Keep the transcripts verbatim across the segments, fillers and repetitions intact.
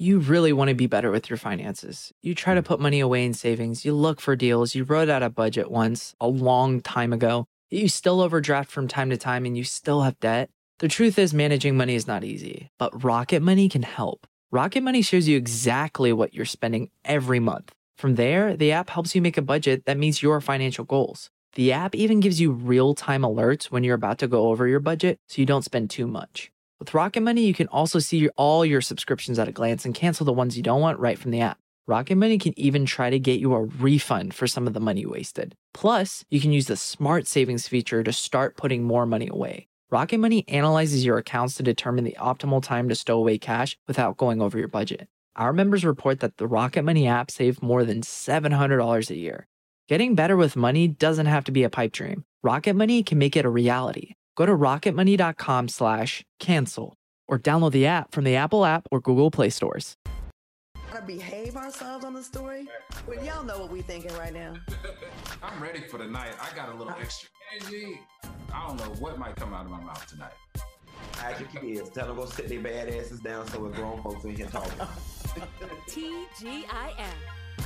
You really want to be better with your finances. You try to put money away in savings. You look for deals. You wrote out a budget once a long time ago. You still overdraft from time to time and you still have debt. The truth is managing money is not easy, but Rocket Money can help. Rocket Money shows you exactly what you're spending every month. From there, the app helps you make a budget that meets your financial goals. The app even gives you real-time alerts when you're about to go over your budget so you don't spend too much. With Rocket Money, you can also see all your subscriptions at a glance and cancel the ones you don't want right from the app. Rocket Money can even try to get you a refund for some of the money you wasted. Plus, you can use the Smart Savings feature to start putting more money away. Rocket Money analyzes your accounts to determine the optimal time to stow away cash without going over your budget. Our members report that the Rocket Money app saved more than seven hundred dollars a year. Getting better with money doesn't have to be a pipe dream. Rocket Money can make it a reality. Go to rocketmoney.com slash cancel or download the app from the Apple app or Google Play stores. To behave ourselves on the story? Well, y'all know what we thinking right now. I'm ready for the night. I got a little extra energy. I don't know what might come out of my mouth tonight. Ask your kids. Tell them go sit their bad asses down so we're grown folks in here talking. T G I F.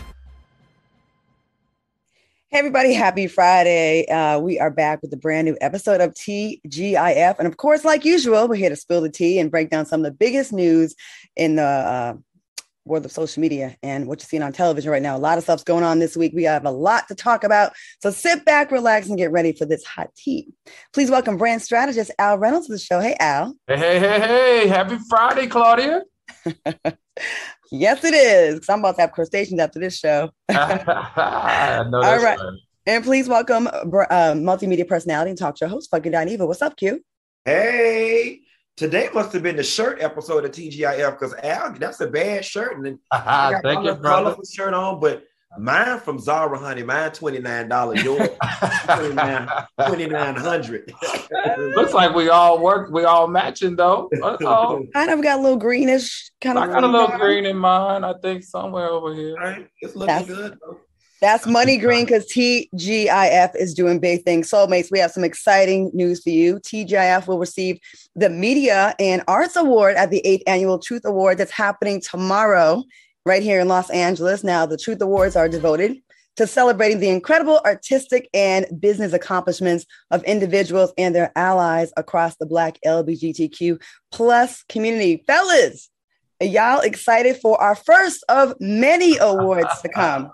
Hey everybody, happy Friday. Uh, we are back with a brand new episode of T G I F. And of course, like usual, we're here to spill the tea and break down some of the biggest news in the uh, world of social media and what you're seeing on television right now. A lot of stuff's going on this week. We have a lot to talk about. So sit back, relax, and get ready for this hot tea. Please welcome brand strategist Al Reynolds to the show. Hey, Al. Hey, hey, hey, hey. Happy Friday, Claudia. Yes, it is. Because I'm about to have crustaceans after this show. I know All that's right. right. And please welcome uh, multimedia personality and talk show host, Fucking Dineva. What's up, Q? Hey, today must have been the shirt episode of T G I F because Al, that's a bad shirt. And then I got Thank my you, little brother. colorful shirt on, but mine from Zara, honey, mine twenty-nine dollars. Yours twenty-nine hundred. Looks like we all work. We all matching though. Uh-oh. Kind of got a little greenish kind of. I got a little green in mine. I think somewhere over here. Right. It's looking That's- good. Though. That's money green because T G I F is doing big things. Soulmates, we have some exciting news for you. T G I F will receive the Media and Arts Award at the eighth Annual Truth Award that's happening tomorrow right here in Los Angeles. Now, the Truth Awards are devoted to celebrating the incredible artistic and business accomplishments of individuals and their allies across the Black L G B T Q plus community. Fellas, are y'all excited for our first of many awards to come?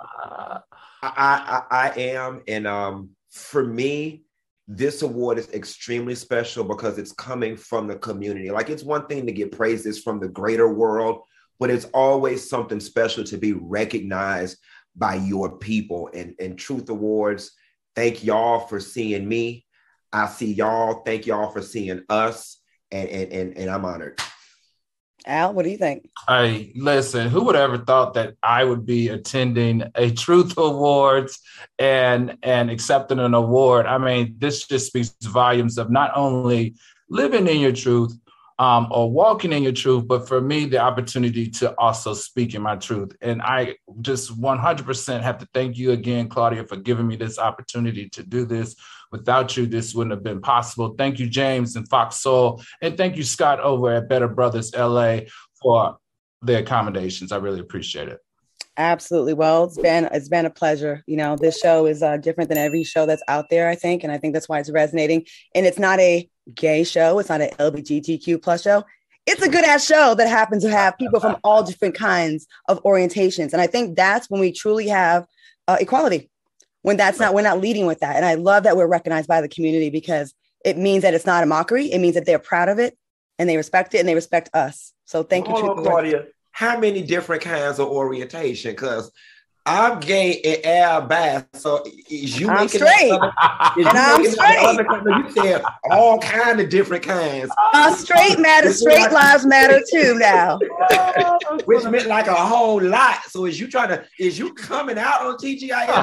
I, I, I am. And um, for me, this award is extremely special because it's coming from the community. Like, it's one thing to get praises from the greater world, but it's always something special to be recognized by your people. And, and Truth Awards, thank y'all for seeing me. I see y'all. Thank y'all for seeing us. And, and, and, and I'm honored. Al, what do you think? Hey, listen, who would ever thought that I would be attending a Truth Awards and, and accepting an award? I mean, this just speaks volumes of not only living in your truth um, or walking in your truth, but for me, the opportunity to also speak in my truth. And I just one hundred percent have to thank you again, Claudia, for giving me this opportunity to do this. Without you, this wouldn't have been possible. Thank you, James and Fox Soul. And thank you, Scott, over at Better Brothers L A for the accommodations. I really appreciate it. Absolutely. Well, it's been it's been a pleasure. You know, this show is uh, different than every show that's out there, I think. And I think that's why it's resonating. And it's not a gay show. It's not an L G B T Q plus show. It's a good ass show that happens to have people from all different kinds of orientations. And I think that's when we truly have uh, equality. When that's not, we're not leading with that. And I love that we're recognized by the community because it means that it's not a mockery. It means that they're proud of it and they respect it and they respect us. So thank you, Hold on, Claudia. How many different kinds of orientation? Because I'm gay and Al bi, so is you I'm making straight. Other, is And you I'm making straight. Other, you said all kind of different kinds. Uh, straight matter, straight lives matter too now. Which meant like a whole lot. So is you trying to, is you coming out on T G I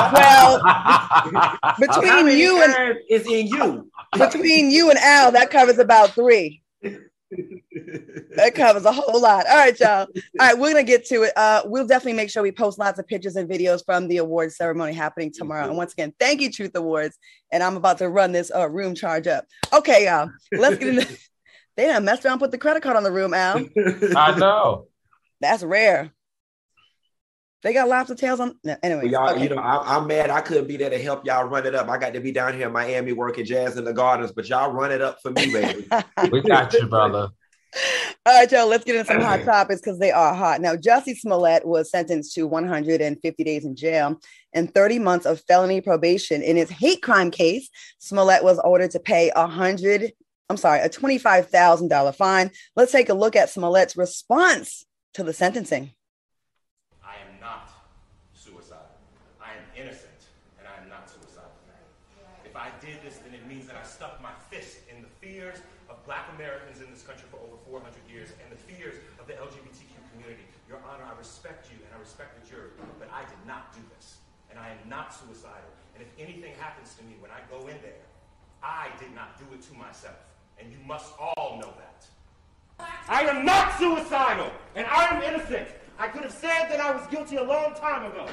F? Well, between you and is in you. between you and Al, that covers about three. That covers a whole lot. All right, y'all. All right, we're gonna get to it. Uh, we'll definitely make sure we post lots of pictures and videos from the awards ceremony happening tomorrow. And once again, thank you, Truth Awards. And I'm about to run this uh, room charge up. Okay, y'all. Let's get into. They done messed around, put the credit card on the room, Al. I know. That's rare. They got lobster tails on. No, anyway, well, y'all, okay. you know, I, I'm mad I couldn't be there to help y'all run it up. I got to be down here in Miami working Jazz in the Gardens, but y'all run it up for me, baby. We got you, brother. All right, y'all, let's get into some hot topics because they are hot. Now, Jussie Smollett was sentenced to one hundred fifty days in jail and thirty months of felony probation. In his hate crime case, Smollett was ordered to pay a hundred, I'm sorry, a twenty-five thousand dollars fine. Let's take a look at Smollett's response to the sentencing. I am not suicidal. I am innocent, and I am not suicidal. If I did this, then it means that I stuck my fist in the fears of Black Americans in this country for over four hundred years and the fears of the L G B T Q community. Your Honor, I respect you and I respect the jury, but I did not do this. And I am not suicidal. And if anything happens to me when I go in there, I did not do it to myself. And you must all know that. I am not suicidal, and I am innocent. I could have said that I was guilty a long time ago.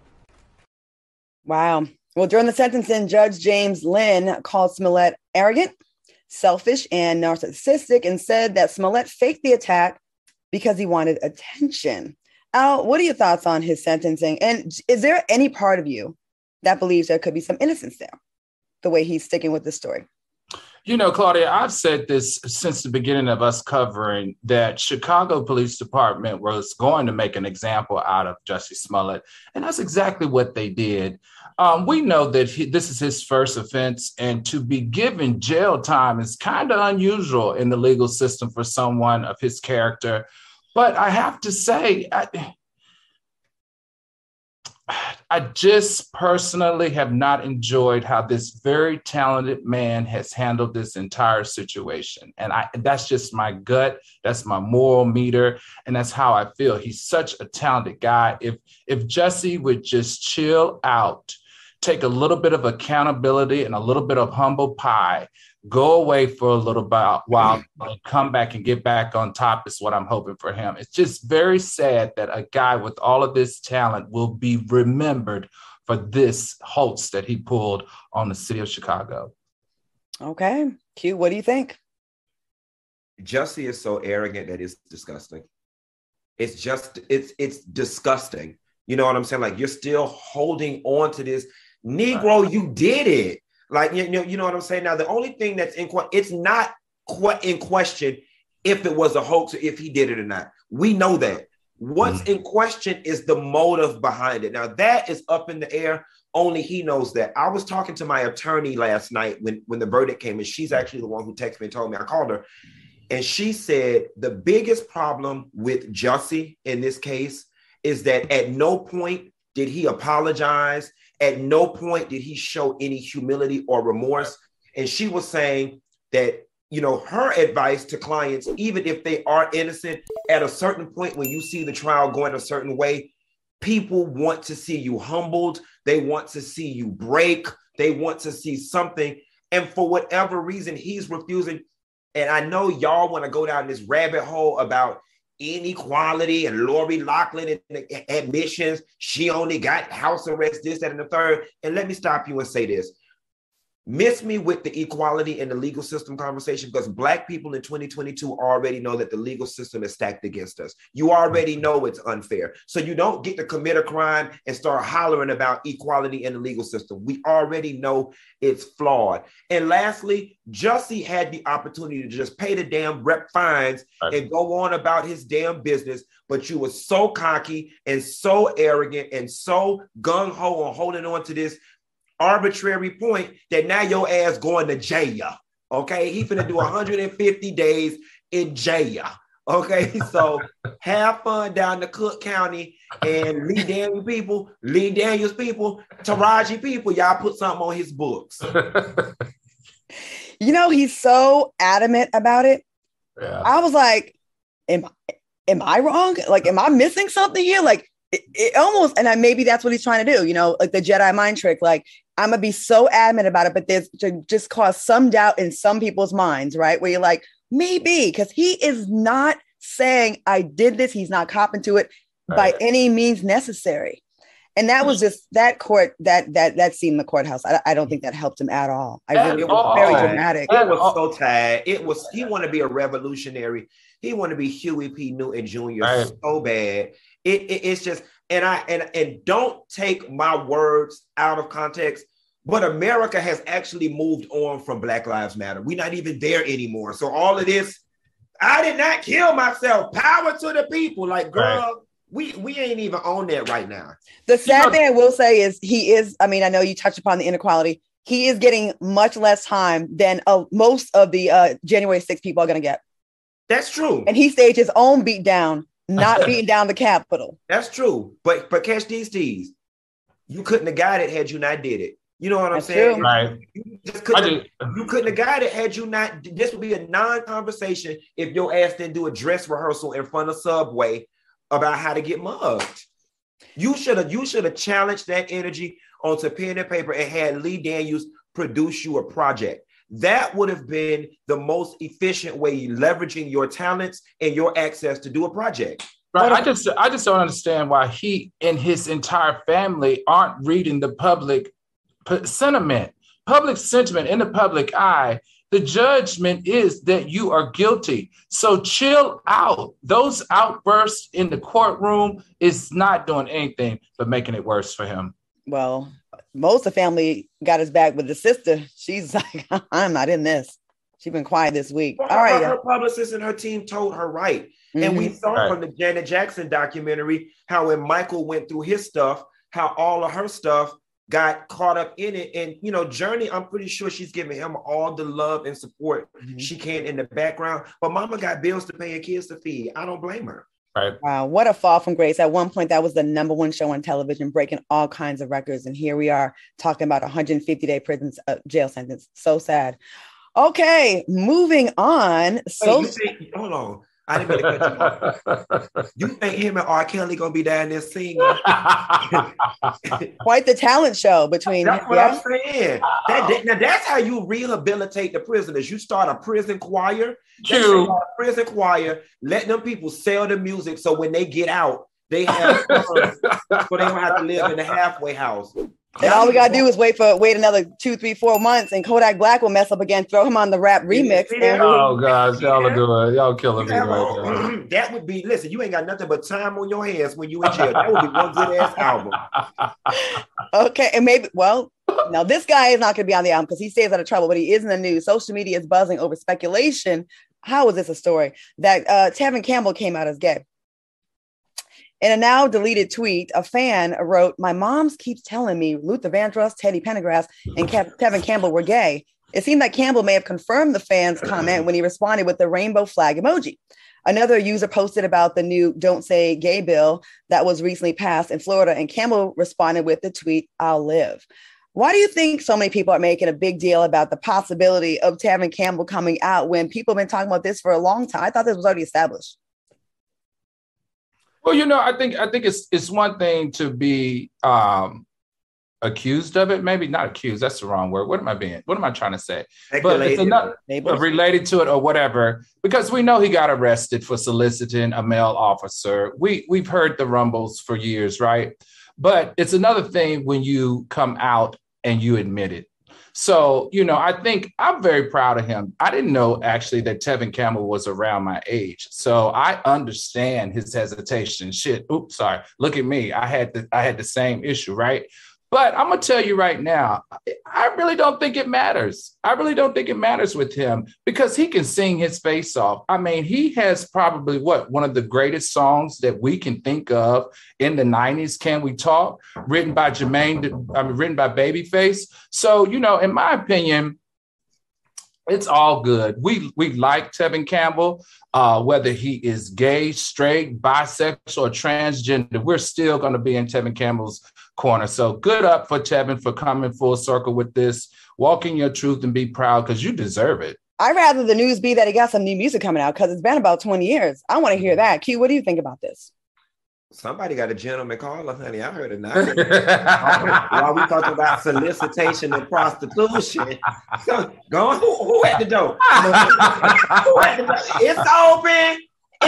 Wow. Well, during the sentencing, Judge James Lynn called Smollett arrogant, selfish, and narcissistic, and said that Smollett faked the attack because he wanted attention. Al, what are your thoughts on his sentencing? And is there any part of you that believes there could be some innocence there, the way he's sticking with the story? You know, Claudia, I've said this since the beginning of us covering that Chicago Police Department was going to make an example out of Jussie Smollett. And that's exactly what they did. Um, we know that he, this is his first offense, and to be given jail time is kind of unusual in the legal system for someone of his character. But I have to say, I, I just personally have not enjoyed how this very talented man has handled this entire situation. And I, that's just my gut. That's my moral meter. And that's how I feel. He's such a talented guy. If, if Jussie would just chill out, take a little bit of accountability and a little bit of humble pie, go away for a little while, and come back and get back on top is what I'm hoping for him. It's just very sad that a guy with all of this talent will be remembered for this hoax that he pulled on the city of Chicago. Okay. Q, what do you think? Jussie is so arrogant that it's disgusting. It's just, it's it's disgusting. You know what I'm saying? Like, you're still holding on to this. Negro, you did it. Like, you know, you know what I'm saying? Now, the only thing that's in question, it's not qu- in question if it was a hoax or if he did it or not. We know that. What's mm-hmm. in question is the motive behind it. Now, that is up in the air. Only he knows that. I was talking to my attorney last night when, when the verdict came, and she's actually the one who texted me and told me. I called her, and she said the biggest problem with Jussie in this case is that at no point did he apologize. At no point did he show any humility or remorse. And she was saying that, you know, her advice to clients, even if they are innocent, at a certain point when you see the trial going a certain way, people want to see you humbled. They want to see you break. They want to see something. And for whatever reason, he's refusing. And I know y'all want to go down this rabbit hole about inequality and Lori Loughlin and admissions. She only got house arrest, this, that, and the third. And let me stop you and say this. Miss me with the equality in the legal system conversation, because Black people in twenty twenty-two already know that the legal system is stacked against us. You already know it's unfair. So you don't get to commit a crime and start hollering about equality in the legal system. We already know it's flawed. And lastly, Jussie had the opportunity to just pay the damn rep fines right. and go on about his damn business. But you were so cocky and so arrogant and so gung-ho on holding on to this arbitrary point that now your ass going to jail. Okay, he finna do one hundred fifty days in jail. Okay, so have fun down to Cook County, and Lee Daniels people, Lee Daniels people, Taraji people, y'all put something on his books. You know, he's so adamant about it. Yeah. I was like, am, am I wrong? Like, am I missing something here? Like, it, it almost, and I, maybe that's what he's trying to do, you know, like the Jedi mind trick. Like, I'm gonna be so adamant about it, but there's to just cause some doubt in some people's minds, right? Where you're like, maybe, because he is not saying I did this. He's not copping to it right. by any means necessary. And that was just that court, that that that scene in the courthouse. I, I don't think that helped him at all. I really, it was very dramatic. It was so tired. It was, he wanted to be a revolutionary. He wanted to be Huey P. Newton Junior Right. so bad. It, it it's just and I and and don't take my words out of context. But America has actually moved on from Black Lives Matter. We're not even there anymore. So all of this, I did not kill myself. Power to the people. Like, girl, right. we we ain't even on that right now. The sad you know, thing I will say is he is, I mean, I know you touched upon the inequality. He is getting much less time than uh, most of the uh, January sixth people are going to get. That's true. And he staged his own beatdown, not beating down the Capitol. That's true. But but catch these T's. You couldn't have got it had you not did it. You know what That's I'm saying? True. Right. You, just couldn't have, you couldn't have got it had you not. This would be a non-conversation if your ass didn't do a dress rehearsal in front of Subway about how to get mugged. You should have you should have challenged that energy onto pen and paper and had Lee Daniels produce you a project. That would have been the most efficient way leveraging your talents and your access to do a project. Right. I just I just don't understand why he and his entire family aren't reading the public sentiment, public sentiment in the public eye. The judgment is that you are guilty. So chill out. Those outbursts in the courtroom is not doing anything but making it worse for him. Well, most of the family got his back, but the sister, she's like, I'm not in this. She's been quiet this week. Well, All right. Her, her publicist and her team told her right. Mm-hmm. And we saw right. from the Janet Jackson documentary how when Michael went through his stuff, how all of her stuff got caught up in it. And, you know, Journey, I'm pretty sure she's giving him all the love and support mm-hmm. she can in the background. But mama got bills to pay and kids to feed. I don't blame her. Right. Wow, what a fall from grace. At one point, that was the number one show on television, breaking all kinds of records. And here we are talking about one hundred fifty day prison uh, jail sentence. So sad. Okay, moving on. Wait, so you think, hold on. I didn't mean to cut you off. You think him and R. Kelly gonna be down there singing? Quite the talent show between. That's what yeah? I'm saying. That, that, now that's how you rehabilitate the prisoners. You start a prison choir. True. A prison choir. Let them people sell the music so when they get out, they have fun, so they don't have to live in the halfway house. And all we gotta do is wait for wait another two, three, four months, and Kodak Black will mess up again. Throw him on the rap remix. Yeah. And oh gosh, y'all are doing y'all killing me right now. That would be listen. You ain't got nothing but time on your hands when you in jail. That would be one good ass album. Okay, and maybe well, now this guy is not gonna be on the album because he stays out of trouble, but he is in the news. Social media is buzzing over speculation. How is this a story that uh, Tevin Campbell came out as gay? In a now deleted tweet, a fan wrote, "My mom keeps telling me Luther Vandross, Teddy Pendergrass, and Kev- Tevin Campbell were gay." It seemed like Campbell may have confirmed the fan's comment when he responded with the rainbow flag emoji. Another user posted about the new Don't Say Gay bill that was recently passed in Florida, and Campbell responded with the tweet, "I'll live." Why do you think so many people are making a big deal about the possibility of Tevin Campbell coming out when people have been talking about this for a long time? I thought this was already established. Well, you know, I think I think it's it's one thing to be um, accused of it. Maybe not accused. That's the wrong word. What am I being? What am I trying to say? But it's another related to it or whatever, because we know he got arrested for soliciting a male officer. We we've heard the rumbles for years, right? But it's another thing when you come out and you admit it. So, you know, I think I'm very proud of him. I didn't know actually that Tevin Campbell was around my age. So I understand his hesitation. Shit. Oops, sorry. Look at me. I had the, I had the same issue, right? But I'm going to tell you right now, I really don't think it matters. I really don't think it matters with him because he can sing his face off. I mean, he has probably what, one of the greatest songs that we can think of in the nineties, Can We Talk, written by Jermaine, I mean, written by Babyface. So, you know, in my opinion, it's all good. We we like Tevin Campbell, uh, whether he is gay, straight, bisexual, or transgender. We're still going to be in Tevin Campbell's corner. So good up for Tevin for coming full circle with this. Walk in your truth and be proud because you deserve it. I'd rather the news be that he got some new music coming out because it's been about twenty years. I want to hear that. Q, what do you think about this? Somebody got a gentleman caller, honey. I heard it now. While we talking about solicitation and prostitution, so, go on. Who, who at the door? Who at the door? It's open.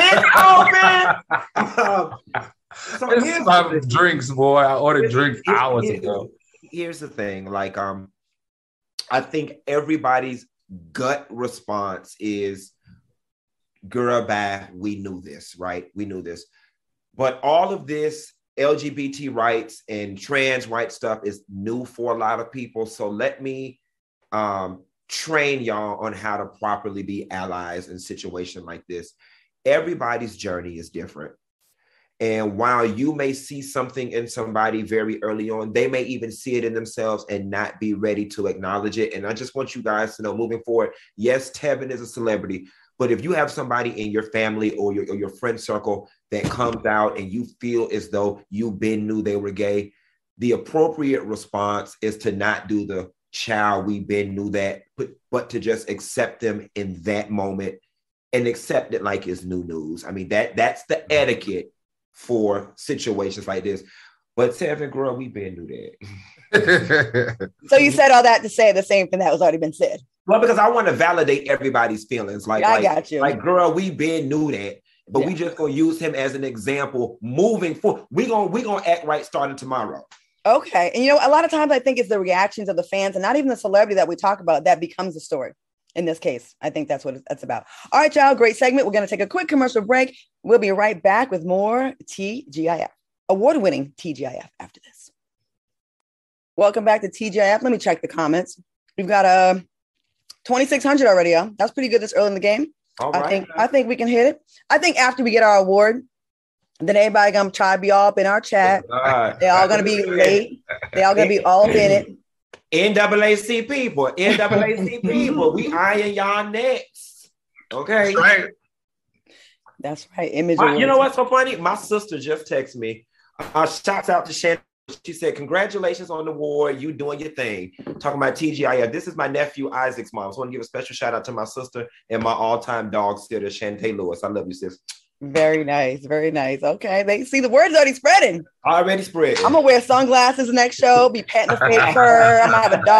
It's open. Um, so it's my drinks, boy. I ordered drinks hours here, ago. Here's the thing. Like, um, I think everybody's gut response is girl, bye. We knew this, right? We knew this. But all of this L G B T rights and trans rights stuff is new for a lot of people. So let me um, train y'all on how to properly be allies in a situation like this. Everybody's journey is different. And while you may see something in somebody very early on, they may even see it in themselves and not be ready to acknowledge it. And I just want you guys to know, moving forward, yes, Tevin is a celebrity, but if you have somebody in your family or your, or your friend circle that comes out and you feel as though you been knew they were gay, the appropriate response is to not do the child, we been knew that, but, but to just accept them in that moment and accept it like it's new news. I mean, that that's the etiquette for situations like this. But Tevin, girl, we been knew that. So you said all that to say the same thing that was already been said. Well, because I want to validate everybody's feelings. Like, I like, got you. Like, girl, we been knew that, but yeah. we just gonna use him as an example moving forward. We gonna we gonna act right starting tomorrow. Okay, and you know, a lot of times I think it's the reactions of the fans and not even the celebrity that we talk about that becomes the story. In this case, I think that's what it's about. All right, y'all, great segment. We're going to take a quick commercial break. We'll be right back with more T G I F, award-winning T G I F after this. Welcome back to T G I F. Let me check the comments. We've got a uh, twenty-six hundred already. Y'all. That's pretty good this early in the game. All I right. think I think we can hit it. I think after we get our award, then everybody gonna try to be all up in our chat. Right. They're all gonna be late. They're all gonna be all up in it. N double A C people, N double A C people, we eyeing y'all next. Okay. That's right. That's right. Image. My, you know what's so funny? My sister just texted me. Uh, shouts out to Shannon. She said, congratulations on the award. You doing your thing. Talking about T G I F. This is my nephew Isaac's mom. So I want to give a special shout out to my sister and my all-time dog sitter, Shantae Lewis. I love you, sis. Very nice. Very nice. Okay. They see the word's already spreading. Already spread. I'm gonna wear sunglasses next show, be patting the fake fur. I'm gonna have a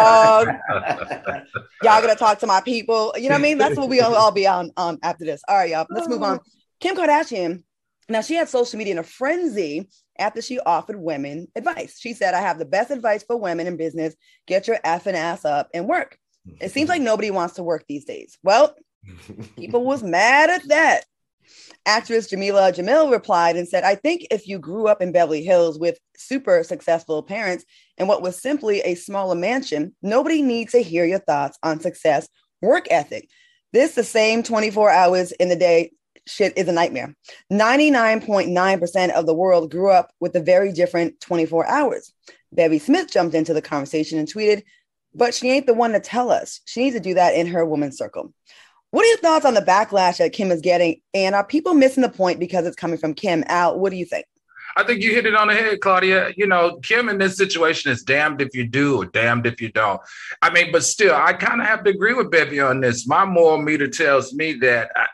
dog. Y'all gonna talk to my people. You know what I mean? That's what we'll all be on, on after this. All right, y'all. Let's move on. Kim Kardashian. Now she had social media in a frenzy after she offered women advice. She said, I have the best advice for women in business. Get your effing ass up and work. It seems like nobody wants to work these days. Well, people was mad at that. Actress Jamila Jamil replied and said, I think if you grew up in Beverly Hills with super successful parents and what was simply a smaller mansion, nobody needs to hear your thoughts on success, work ethic. This the same twenty-four hours in the day shit is a nightmare. ninety-nine point nine percent of the world grew up with a very different twenty-four hours. Bevy Smith jumped into the conversation and tweeted, but she ain't the one to tell us. She needs to do that in her woman's circle. What are your thoughts on the backlash that Kim is getting? And are people missing the point because it's coming from Kim? Al, what do you think? I think you hit it on the head, Claudia. You know, Kim in this situation is damned if you do or damned if you don't. I mean, but still, I kind of have to agree with Bevy on this. My moral meter tells me that I,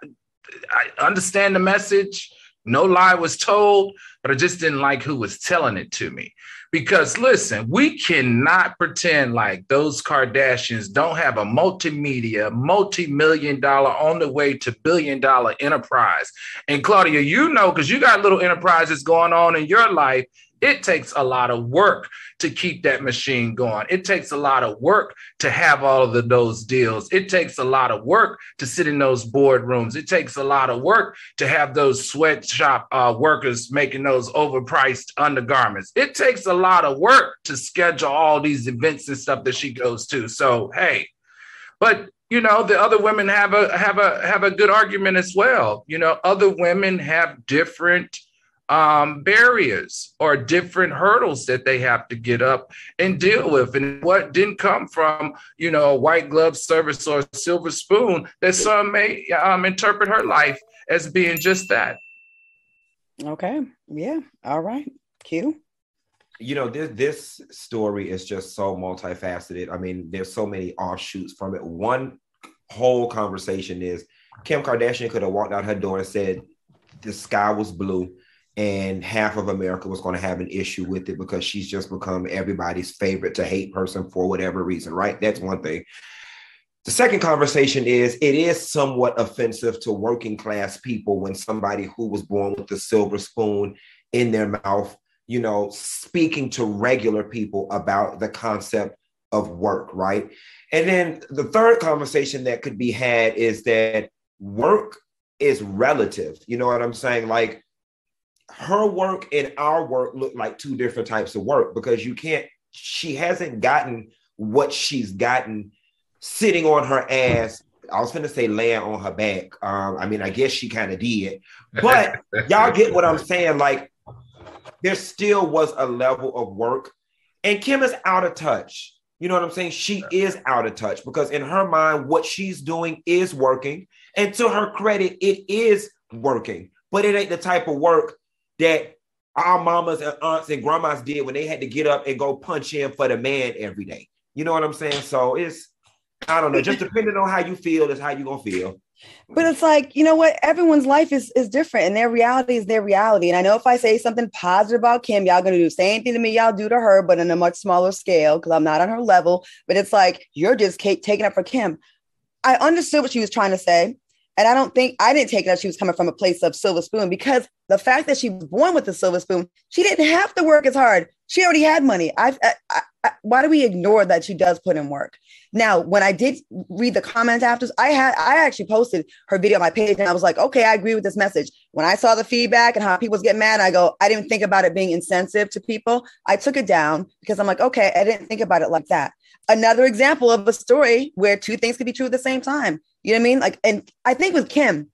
I understand the message. No lie was told, but I just didn't like who was telling it to me. Because listen, we cannot pretend like those Kardashians don't have a multimedia, multi-million dollar on the way to billion dollar enterprise. And Claudia, you know, because you got little enterprises going on in your life, it takes a lot of work to keep that machine going. It takes a lot of work to have all of the, those deals. It takes a lot of work to sit in those boardrooms. It takes a lot of work to have those sweatshop uh, workers making those overpriced undergarments. It takes a lot of work to schedule all these events and stuff that she goes to. So, hey, but you know, the other women have a have a have a good argument as well. You know, other women have different Um, barriers or different hurdles that they have to get up and deal with. And what didn't come from, you know, a white glove service or a silver spoon, that some may um, interpret her life as being just that. Okay. Yeah. All right. Q. You know, this this story is just so multifaceted. I mean, there's so many offshoots from it. One whole conversation is Kim Kardashian could have walked out her door and said the sky was blue and half of America was going to have an issue with it because she's just become everybody's favorite to hate person for whatever reason, right? That's one thing. The second conversation is it is somewhat offensive to working class people when somebody who was born with the silver spoon in their mouth, you know, speaking to regular people about the concept of work, right? And then the third conversation that could be had is that work is relative. You know what I'm saying? Like her work and our work look like two different types of work because you can't, she hasn't gotten what she's gotten sitting on her ass. I was going to say laying on her back. Um, I mean, I guess she kind of did, but y'all get what I'm saying? Like there still was a level of work and Kim is out of touch. You know what I'm saying? She is out of touch because in her mind, what she's doing is working. And to her credit, it is working. But it ain't the type of work that our mamas and aunts and grandmas did when they had to get up and go punch in for the man every day. You know what I'm saying? So it's, I don't know, just depending on how you feel is how you're going to feel. But it's like, you know what? Everyone's life is, is different and their reality is their reality. And I know if I say something positive about Kim, y'all going to do the same thing to me y'all do to her, but on a much smaller scale because I'm not on her level. But it's like, you're just Kate, taking up for Kim. I understood what she was trying to say. And I don't think, I didn't take it as she was coming from a place of silver spoon because the fact that she was born with the silver spoon, she didn't have to work as hard. She already had money. I've, I, I, I, why do we ignore that she does put in work? Now, when I did read the comments after, I had I actually posted her video on my page and I was like, okay, I agree with this message. When I saw the feedback and how people was getting mad, I go, I didn't think about it being insensitive to people. I took it down because I'm like, okay, I didn't think about it like that. Another example of a story where two things could be true at the same time. You know what I mean? Like, and I think with Kim,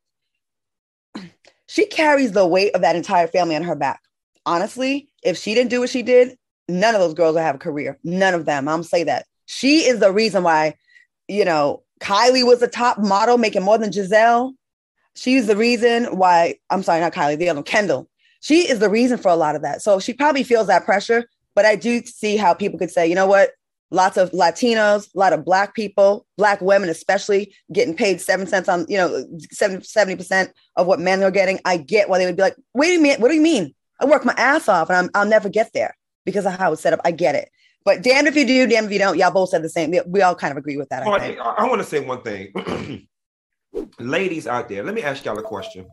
she carries the weight of that entire family on her back. Honestly, if she didn't do what she did, none of those girls would have a career. None of them. I'm gonna say that. She is the reason why, you know, Kylie was a top model making more than Giselle. She's the reason why, I'm sorry, not Kylie, the other one, Kendall. She is the reason for a lot of that. So she probably feels that pressure, but I do see how people could say, you know what? Lots of Latinos, a lot of Black people, Black women, especially getting paid seven cents on, you know, seventy percent of what men are getting. I get why they would be like, wait a minute, what do you mean? I work my ass off and I'm, I'll never get there because of how it's set up. I get it. But damn if you do, damn if you don't. Y'all both said the same. We all kind of agree with that. I, oh, think. I, I want to say one thing. Ladies out there, let me ask y'all a question.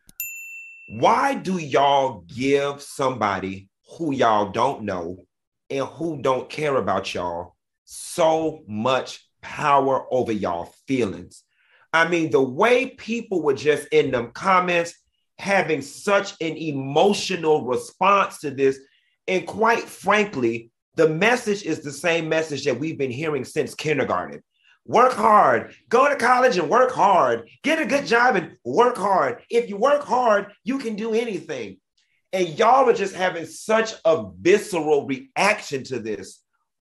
Why do y'all give somebody who y'all don't know and who don't care about y'all so much power over y'all feelings? I mean, the way people were just in them comments having such an emotional response to this. And quite frankly, the message is the same message that we've been hearing since kindergarten. Work hard, go to college and work hard, get a good job and work hard. If you work hard, you can do anything. And y'all are just having such a visceral reaction to this.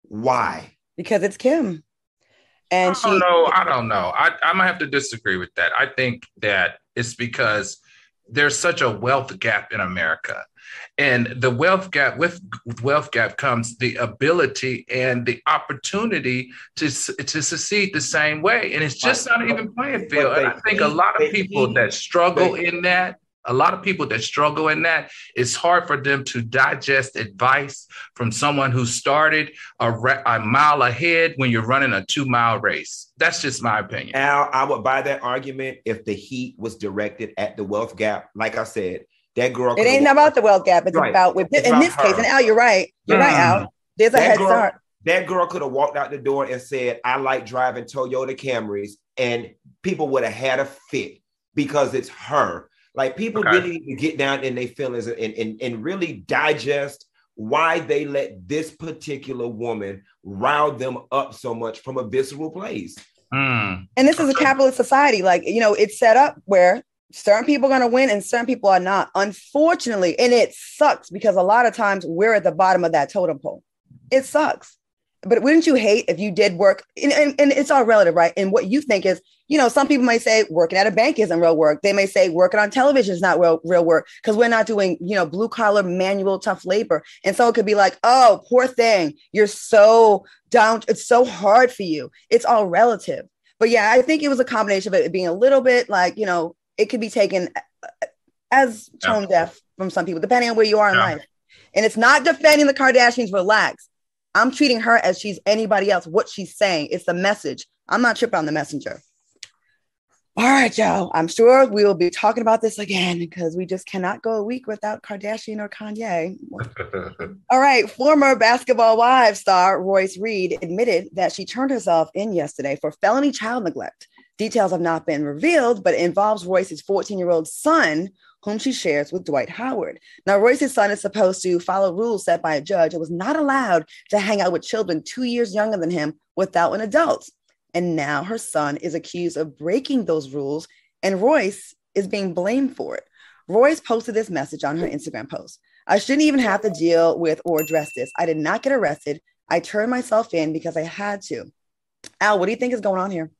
Why? Because it's Kim. And I she don't know. I don't know. I, I'm gonna have to disagree with that. I think that it's because there's such a wealth gap in America. And the wealth gap, with wealth gap comes the ability and the opportunity to, to succeed the same way. And it's just not even playing field. And I think a lot of people that struggle in that, a lot of people that struggle in that, it's hard for them to digest advice from someone who started a, a mile ahead when you're running a two mile race. That's just my opinion. Al, I would buy that argument if the heat was directed at the wealth gap. Like I said, that girl. It ain't about the wealth gap. It's right. about, with, it's in about this her. case, and Al, you're right. You're mm. right, Al. There's a that head girl, start. That girl could have walked out the door and said, I like driving Toyota Camrys, and people would have had a fit because it's her. Like, people okay. really need to get down in their feelings and, and, and really digest why they let this particular woman rile them up so much from a visceral place. Mm. And this is a capitalist society. Like, you know, it's set up where certain people are going to win and certain people are not, unfortunately. And it sucks because a lot of times we're at the bottom of that totem pole. It sucks. But wouldn't you hate if you did work? And, and, and it's all relative, right? And what you think is, you know, some people might say working at a bank isn't real work. They may say working on television is not real, real work because we're not doing, you know, blue collar, manual, tough labor. And so it could be like, oh, poor thing. You're so down. It's so hard for you. It's all relative. But yeah, I think it was a combination of it being a little bit like, you know, it could be taken as tone yeah. deaf from some people, depending on where you are in yeah. life. And it's not defending the Kardashians. Relax. I'm treating her as she's anybody else. What she's saying, it's the message. I'm not tripping on the messenger. All right, y'all. I'm sure we will be talking about this again because we just cannot go a week without Kardashian or Kanye. All right. Former Basketball Wives star Royce Reed admitted that she turned herself in yesterday for felony child neglect. Details have not been revealed, but it involves Royce's fourteen-year-old son, whom she shares with Dwight Howard. Now, Royce's son is supposed to follow rules set by a judge and was not allowed to hang out with children two years younger than him without an adult. And now her son is accused of breaking those rules, and Royce is being blamed for it. Royce posted this message on her Instagram post. I shouldn't even have to deal with or address this. I did not get arrested. I turned myself in because I had to. Al, what do you think is going on here?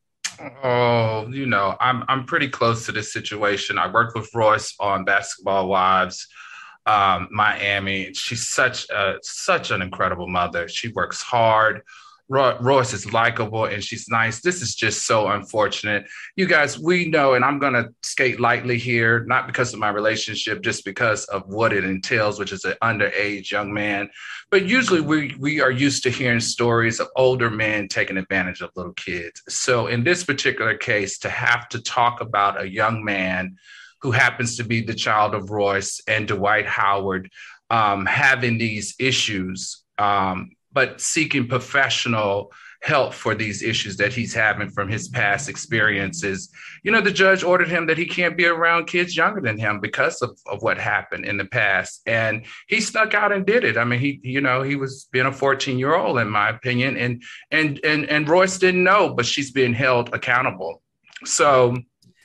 Oh, you know, I'm I'm pretty close to this situation. I worked with Royce on Basketball Wives, um, Miami. She's such a such an incredible mother. She works hard. Roy, Royce is likable and she's nice. This is just so unfortunate. You guys, we know, and I'm going to skate lightly here, not because of my relationship, just because of what it entails, which is an underage young man. But usually we, we are used to hearing stories of older men taking advantage of little kids. So in this particular case, to have to talk about a young man who happens to be the child of Royce and Dwight Howard um, having these issues, um, but seeking professional help for these issues that he's having from his past experiences. You know, the judge ordered him that he can't be around kids younger than him because of, of what happened in the past. And he snuck out and did it. I mean, he, you know, he was being a fourteen year old, in my opinion, and, and, and, and Royce didn't know, but she's being held accountable. So,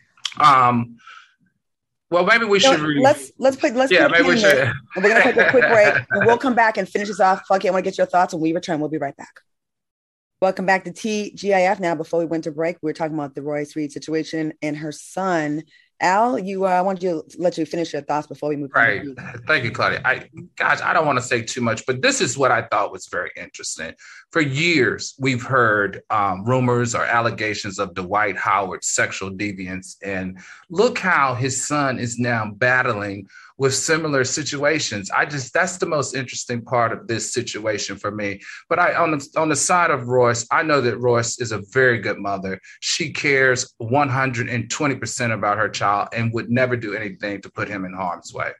um, well, maybe we should. Re- let's let's put let's yeah, put maybe we should. We're gonna take a quick break, and we'll come back and finish this off. Funky, I want to get your thoughts when we return. We'll be right back. Welcome back to T G I F. Now, before we went to break, we were talking about the Royce Reed situation and her son. Al, you, uh, I want you to let you finish your thoughts before we move. Right. On. Thank you, Claudia. I, gosh, I don't want to say too much, but this is what I thought was very interesting. For years, we've heard um, rumors or allegations of Dwight Howard's sexual deviance, and look how his son is now battling with similar situations. I just, that's the most interesting part of this situation for me. But I, on the, on the side of Royce, I know that Royce is a very good mother. She cares one hundred twenty percent about her child and would never do anything to put him in harm's way.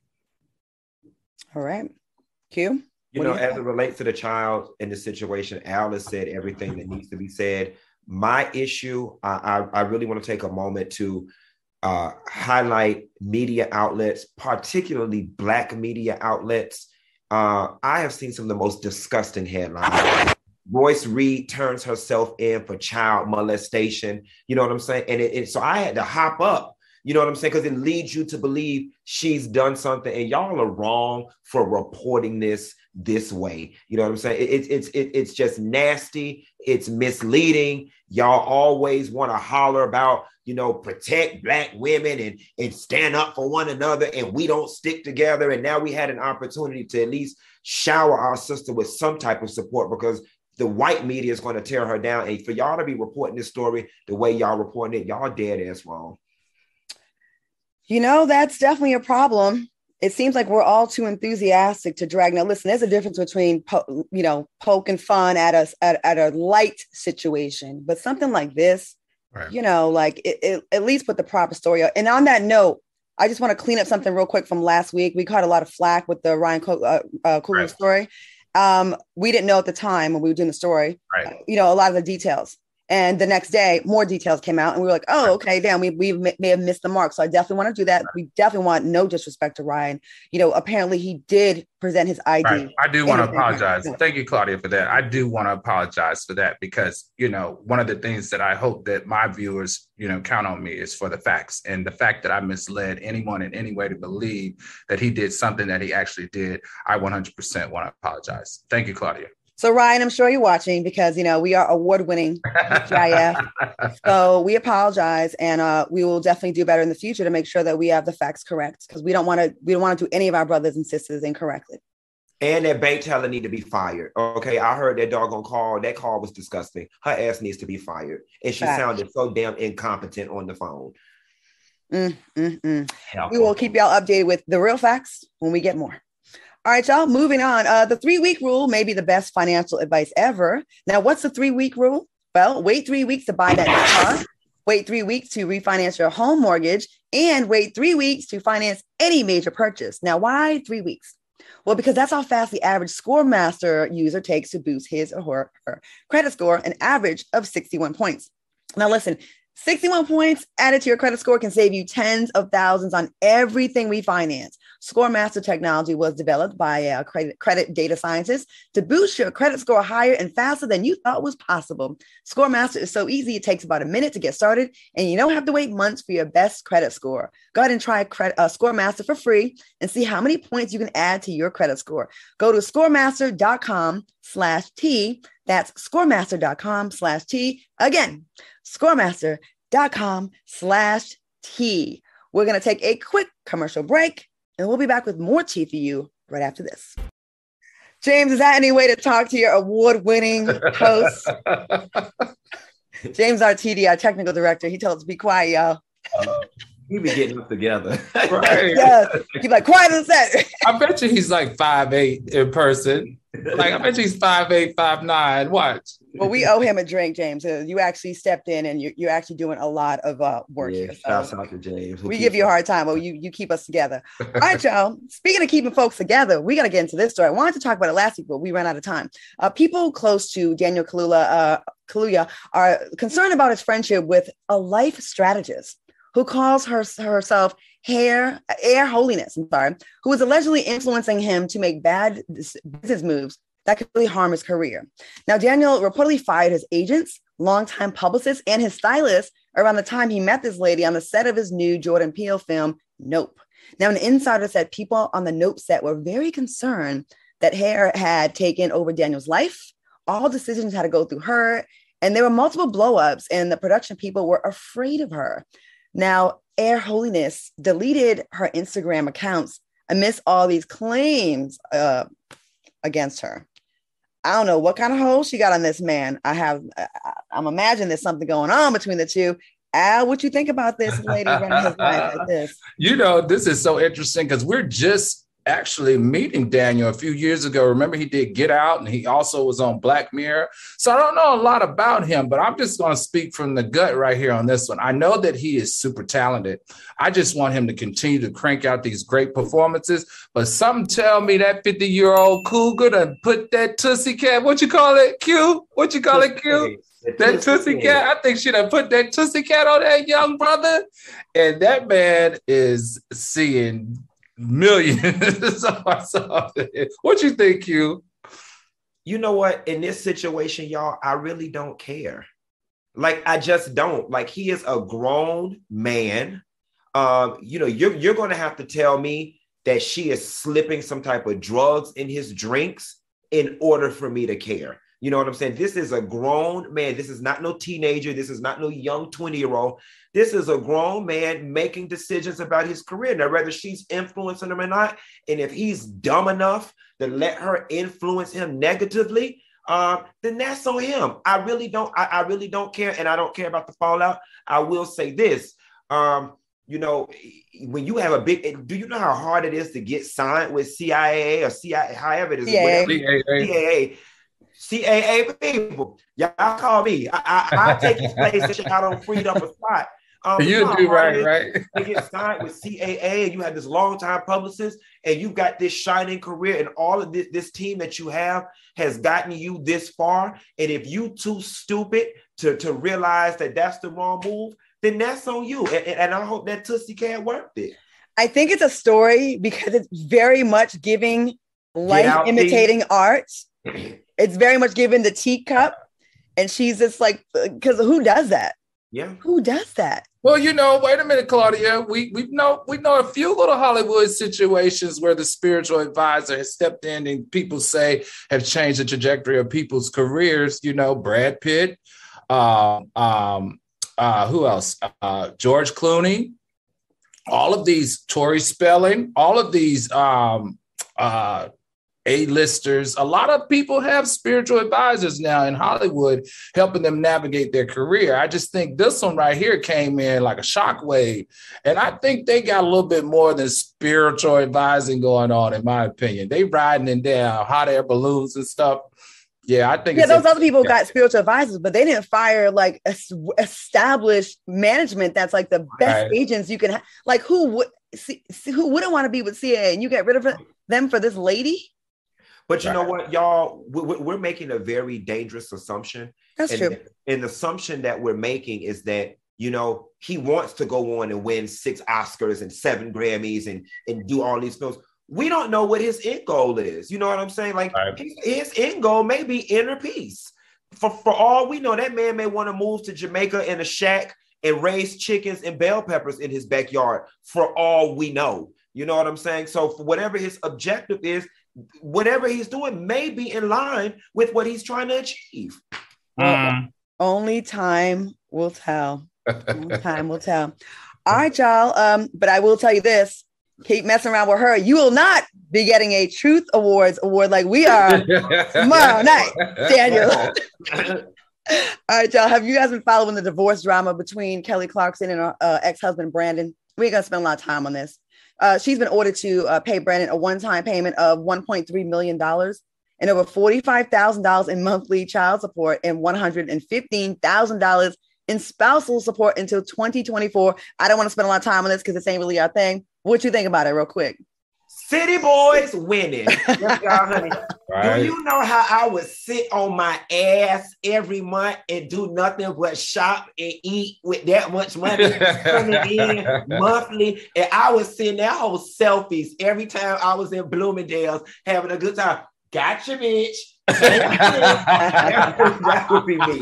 All right. Q? You know, as it relates to the child in the situation, Al has said everything that needs to be said. My issue, I, I, I really want to take a moment to uh, highlight media outlets, particularly Black media outlets. Uh, I have seen some of the most disgusting headlines. Royce Reed turns herself in for child molestation. You know what I'm saying? And it, it, so I had to hop up. You know what I'm saying? Because it leads you to believe she's done something, and y'all are wrong for reporting this this way. You know what I'm saying? It, it, it's it, it's just nasty. It's misleading. Y'all always want to holler about, you know, protect Black women and, and stand up for one another, and we don't stick together. And now we had an opportunity to at least shower our sister with some type of support, because the white media is going to tear her down. And for y'all to be reporting this story the way y'all reporting it, y'all dead ass wrong. You know, that's definitely a problem. It seems like we're all too enthusiastic to drag. Now, listen, there's a difference between, po- you know, poking fun at us at, at a light situation, but something like this, right. you know, like it, it, at least put the proper story out. And on that note, I just want to clean up something real quick from last week. We caught a lot of flack with the Ryan Co- uh, uh, Coogler right. story. Um, we didn't know at the time when we were doing the story, right. uh, you know, a lot of the details. And the next day, more details came out, and we were like, "Oh, okay, damn, we we may have missed the mark." So I definitely want to do that. We definitely want no disrespect to Ryan. You know, apparently he did present his I D. Right. I do want to apologize. Thank you, Claudia, for that. I do want to apologize for that, because, you know, one of the things that I hope that my viewers, you know, count on me is for the facts, and the fact that I misled anyone in any way to believe that he did something that he actually did. I one hundred percent want to apologize. Thank you, Claudia. So, Ryan, I'm sure you're watching, because, you know, we are award-winning G I F. So we apologize, and uh, we will definitely do better in the future to make sure that we have the facts correct, because we don't want to we don't want to do any of our brothers and sisters incorrectly. And that bank teller need to be fired. Okay, I heard that doggone call. That call was disgusting. Her ass needs to be fired. And she Facts. sounded so damn incompetent on the phone. Mm, mm, mm. We will keep y'all updated with the real facts when we get more. All right, y'all, moving on. Uh, the three-week rule may be the best financial advice ever. Now, what's the three-week rule? Well, wait three weeks to buy that car, wait three weeks to refinance your home mortgage, and wait three weeks to finance any major purchase. Now, why three weeks? Well, because that's how fast the average ScoreMaster user takes to boost his or her, her credit score, an average of sixty-one points. Now, listen, sixty-one points added to your credit score can save you tens of thousands on everything we finance. ScoreMaster technology was developed by a credit, credit data scientist to boost your credit score higher and faster than you thought was possible. ScoreMaster is so easy, it takes about a minute to get started, and you don't have to wait months for your best credit score. Go ahead and try credit, uh, ScoreMaster for free and see how many points you can add to your credit score. Go to scoremaster.com slash T. That's scoremaster.com slash T. Again, scoremaster.com slash T. We're going to take a quick commercial break, and we'll be back with more tea for you right after this. James, is that any way to talk to your award-winning host? James, our T D, our technical director, he told us to be quiet, y'all. We be getting us together. Right. Yes. He's like, quiet on set. I bet you he's like five eight in person. Like, I bet you he's five eight, five nine. Watch. Well, we owe him a drink, James. You actually stepped in and you're, you're actually doing a lot of uh, work Yeah, here. So shouts out to James. we give you a hard time. Well, you, you keep us together. All right, y'all. Speaking of keeping folks together, we got to get into this story. I wanted to talk about it last week, but we ran out of time. Uh, people close to Daniel Kaluuya, uh, Kaluuya are concerned about his friendship with a life strategist who calls her, herself Hair, Air Holiness, I'm sorry, who was allegedly influencing him to make bad business moves that could really harm his career. Now, Daniel reportedly fired his agents, longtime publicists, and his stylist around the time he met this lady on the set of his new Jordan Peele film, Nope. Now, an insider said people on the Nope set were very concerned that Hair had taken over Daniel's life. All decisions had to go through her, and there were multiple blowups, and the production people were afraid of her. Now, Air Holiness deleted her Instagram accounts amidst all these claims uh, against her. I don't know what kind of hold she got on this man. I have, I'm imagining there's something going on between the two. Al, what you think about this lady running his life like this? You know, this is so interesting because we're just actually meeting Daniel a few years ago. Remember, he did Get Out, and he also was on Black Mirror. So I don't know a lot about him, but I'm just going to speak from the gut right here on this one. I know that he is super talented. I just want him to continue to crank out these great performances. But something tell me that fifty-year-old cougar done put that Tootsie Cat, what you call it, Q? What you call it, Q? That Tootsie Cat, I think she done put that Tootsie Cat on that young brother. And that man is seeing millions. What you think, Q? You know what? In this situation, y'all, I really don't care. Like, I just don't. Like, he is a grown man. Um, you know, you're you're going to have to tell me that she is slipping some type of drugs in his drinks in order for me to care. You know what I'm saying? This is a grown man. This is not no teenager. This is not no young twenty-year-old. This is a grown man making decisions about his career. Now, whether she's influencing him or not, and if he's dumb enough to let her influence him negatively, uh, then that's on him. I really don't, I, I really don't care, and I don't care about the fallout. I will say this. Um, you know, when you have a big, do you know how hard it is to get signed with C I A or C I A, however it is? C A A. C A A. C A A people, y'all call me. I, I, I take his place and y'all don't free up a spot. Um, you no, do right, right. You get signed with C A A and you have this long time publicist and you've got this shining career and all of this, this team that you have has gotten you this far. And if you too stupid to, to realize that that's the wrong move, then that's on you. And, and I hope that Tootsie Cat worked it. I think it's a story because it's very much giving life imitating art. It's very much given the teacup, and she's just like, because who does that? Yeah, who does that? Well, you know, wait a minute, Claudia. We we know we know a few little Hollywood situations where the spiritual advisor has stepped in, and people say have changed the trajectory of people's careers. You know, Brad Pitt, uh, um, uh, who else? Uh, George Clooney. All of these, Tori Spelling. All of these. Um, uh, A-listers. A lot of people have spiritual advisors now in Hollywood helping them navigate their career. I just think this one right here came in like a shockwave. And I think they got a little bit more than spiritual advising going on, in my opinion. They riding in down hot air balloons and stuff. Yeah, I think. Yeah, those a, other people yeah. got spiritual advisors, but they didn't fire like a, established management that's like the best right. agents you can have. Like who would see, who wouldn't want to be with C A A and you get rid of them for this lady? But you right. know what, y'all, we're, we're making a very dangerous assumption. That's and true. An assumption that we're making is that You know, he wants to go on and win six Oscars and seven Grammys and, and do all these films. We don't know what his end goal is. You know what I'm saying? Like right. his, his end goal may be inner peace. For, for all we know, that man may want to move to Jamaica in a shack and raise chickens and bell peppers in his backyard, for all we know. You know what I'm saying? So for whatever his objective is, whatever he's doing may be in line with what he's trying to achieve. Mm. Only time will tell. Only time will tell. All right, y'all. Um, but I will tell you this. Keep messing around with her. You will not be getting a Truth Awards award like we are tomorrow night, Daniel. All right, y'all. Have you guys been following the divorce drama between Kelly Clarkson and her uh, ex-husband, Brandon? We ain't going to spend a lot of time on this. Uh, she's been ordered to uh, pay Brandon a one-time payment of one point three million dollars and over forty-five thousand dollars in monthly child support and one hundred fifteen thousand dollars in spousal support until twenty twenty-four. I don't want to spend a lot of time on this because this ain't really our thing. What you think about it real quick? City boys winning. Yes, y'all, honey. Right. Do you know how I would sit on my ass every month and do nothing but shop and eat with that much money coming in monthly? And I was seeing that whole selfies every time I was in Bloomingdale's having a good time. Gotcha, bitch. That would be me.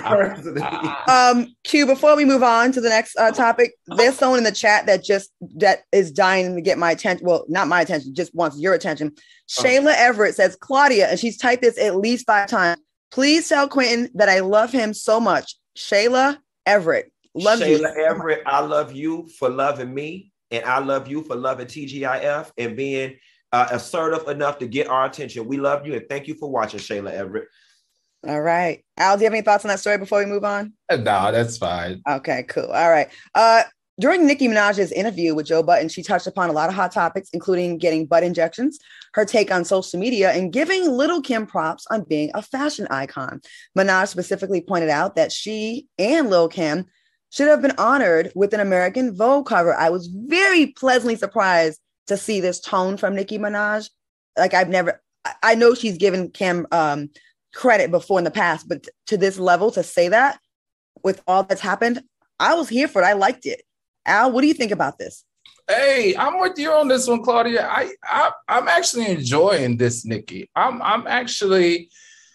Um, Q, before we move on to the next uh, topic, there's someone in the chat that just that is dying to get my attention. Well, not my attention, just wants your attention. Shayla Everett says, Claudia, and she's typed this at least five times. Please tell Quentin that I love him so much. Shayla Everett. Love Shayla you. Everett, I love you for loving me, and I love you for loving T G I F and being Uh, assertive enough to get our attention. We love you and thank you for watching, Shayla Everett. All right. Al, do you have any thoughts on that story before we move on? No, that's fine. Okay, cool. All right. Uh, during Nicki Minaj's interview with Joe Budden, she touched upon a lot of hot topics, including getting butt injections, her take on social media, and giving Lil' Kim props on being a fashion icon. Minaj specifically pointed out that she and Lil' Kim should have been honored with an American Vogue cover. I was very pleasantly surprised to see this tone from Nicki Minaj. Like I've never, I know she's given Kim um, credit before in the past, but t- to this level, to say that with all that's happened, I was here for it. I liked it. Al, what do you think about this? Hey, I'm with you on this one, Claudia. I, I I'm actually enjoying this, Nicki. I'm I'm actually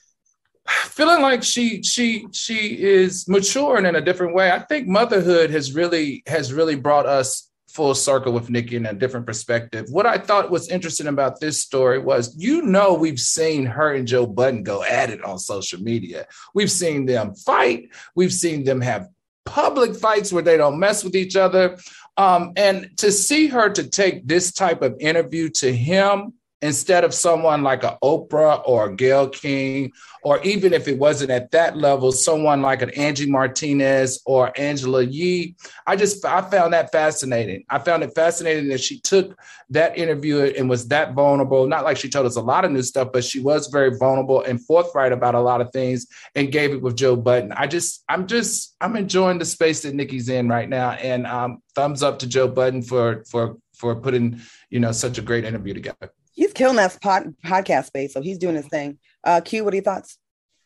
feeling like she she she is maturing in a different way. I think motherhood has really has really brought us full circle with Nicki in a different perspective. What I thought was interesting about this story was, you know, we've seen her and Joe Budden go at it on social media. We've seen them fight. We've seen them have public fights where they don't mess with each other. Um, and to see her to take this type of interview to him instead of someone like an Oprah or a Gayle King, or even if it wasn't at that level, someone like an Angie Martinez or Angela Yee, I just, I found that fascinating. I found it fascinating that she took that interview and was that vulnerable. Not like she told us a lot of new stuff, but she was very vulnerable and forthright about a lot of things and gave it with Joe Budden. I just, I'm just, I'm enjoying the space that Nicki's in right now. And um, thumbs up to Joe Budden for, for, for putting, you know, such a great interview together. He's killing that pod, podcast space, so he's doing his thing. Uh, Q, what are your thoughts?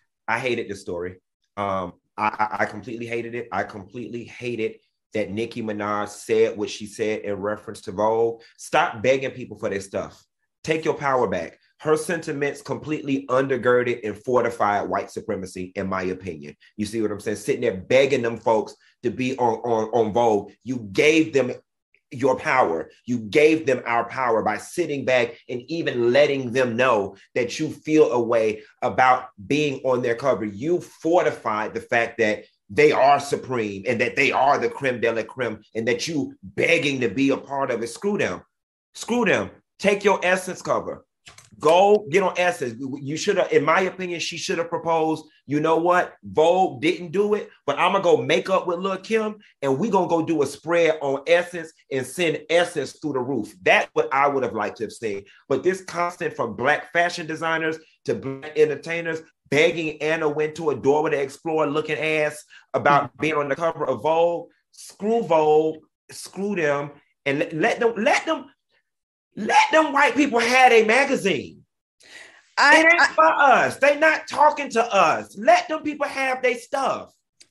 I hated this story. Um, I, I completely hated it. I completely hated that Nicki Minaj said what she said in reference to Vogue. Stop begging people for their stuff. Take your power back. Her sentiments completely undergirded and fortified white supremacy, in my opinion. You see what I'm saying? Sitting there begging them folks to be on, on, on Vogue. You gave them your power. You gave them our power by sitting back and even letting them know that you feel a way about being on their cover. You fortified the fact that they are supreme and that they are the creme de la creme and that you begging to be a part of it. Screw them. Screw them. Take your Essence cover. Go get on Essence. You should have, in my opinion, she should have proposed, you know what? Vogue didn't do it, but I'm going to go make up with Lil' Kim and we're going to go do a spread on Essence and send Essence through the roof. That's what I would have liked to have seen. But this constant from Black fashion designers to Black entertainers begging Anna Wintour, Dora the Explorer looking ass about being on the cover of Vogue, screw Vogue, screw them, and let, let them, let them, Let them white people have a magazine. I, it ain't I, for us. They not talking to us. Let them people have their stuff.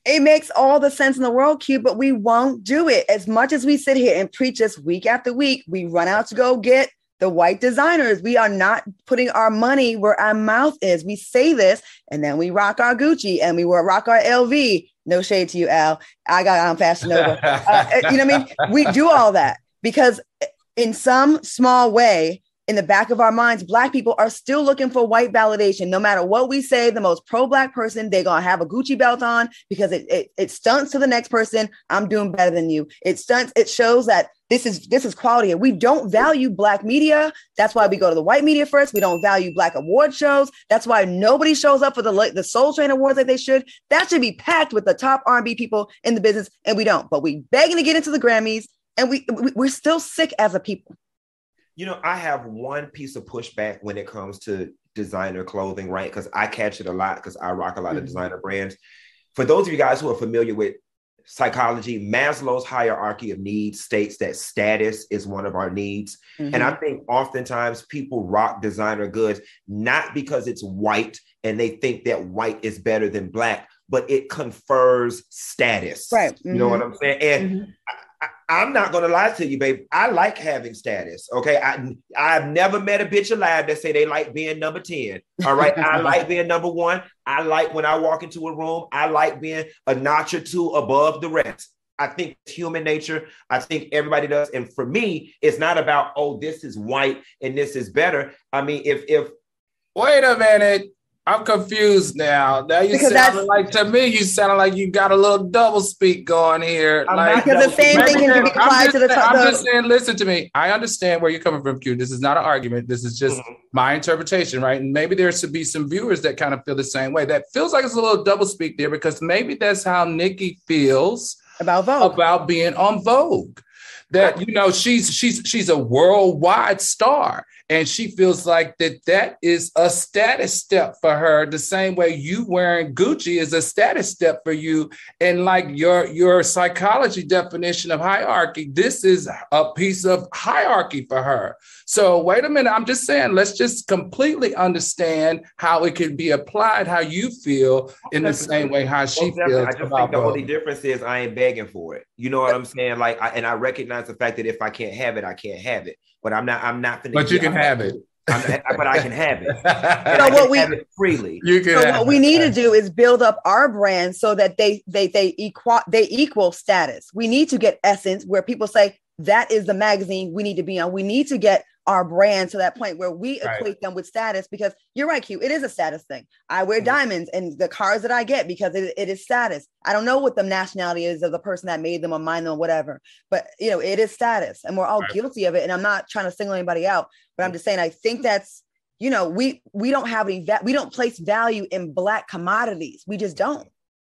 It makes all the sense in the world, Q, but we won't do it. As much as we sit here and preach this week after week, we run out to go get the white designers. We are not putting our money where our mouth is. We say this, and then we rock our Gucci and we will rock our L V. No shade to you, Al. I got on Fashion Nova. Uh, you know what I mean? We do all that because in some small way, in the back of our minds, Black people are still looking for white validation. No matter what we say, the most pro-Black person, they're going to have a Gucci belt on because it, it, it stunts to the next person. I'm doing better than you. It stunts. It shows that this is this is quality. We don't value Black media. That's why we go to the white media first. We don't value Black award shows. That's why nobody shows up for the, the Soul Train Awards like they should. That should be packed with the top R and B people in the business, and we don't. But we begging to get into the Grammys, and we, we we're still sick as a people. You know, I have one piece of pushback when it comes to designer clothing, right? Because I catch it a lot because I rock a lot mm-hmm. of designer brands. For those of you guys who are familiar with psychology, Maslow's hierarchy of needs states that status is one of our needs. Mm-hmm. And I think oftentimes people rock designer goods, not because it's white and they think that white is better than Black, but it confers status. Right. Mm-hmm. You know what I'm saying? And mm-hmm. I, I, I'm not going to lie to you, babe. I like having status. Okay. I, I've never met a bitch alive that say they like being number ten. All right. I like being number one. I like when I walk into a room, I like being a notch or two above the rest. I think it's human nature. I think everybody does. And for me, it's not about, oh, this is white and this is better. I mean, if, if, wait a minute. I'm confused now. Now you sound like, to me, you sound like you got a little double speak going here. Like, because the same thing can be applied to the top. I'm just saying, listen to me. I understand where you're coming from, Q. This is not an argument. This is just mm-hmm. my interpretation, right? And maybe there should be some viewers that kind of feel the same way. That feels like it's a little double speak there because maybe that's how Nicki feels about Vogue, about being on Vogue. That, you know, she's she's she's a worldwide star. And she feels like that that is a status step for her, the same way you wearing Gucci is a status step for you. And like your, your psychology definition of hierarchy, this is a piece of hierarchy for her. So wait a minute, I'm just saying, let's just completely understand how it can be applied, how you feel in the same way how she well, feels. I just think the only difference is I ain't begging for it. You know what I'm saying? Like, I, and I recognize the fact that if I can't have it, I can't have it. But I'm not. I'm not. But you can have it. I'm, but I can have it. And so I what we have it freely. You can. So what we need to do is build up our brand so that they they they equal they equal status. We need to get Essence where people say that is the magazine we need to be on. We need to get our brand to that point where we equate right. them with status, because you're right, Q. It is a status thing. I wear mm-hmm. diamonds and the cars that I get because it, it is status. I don't know what the nationality is of the person that made them or mine them or whatever, but you know, it is status and we're all right. guilty of it. And I'm not trying to single anybody out, but I'm just saying, I think that's, you know, we, we don't have any, va- we don't place value in Black commodities. We just don't.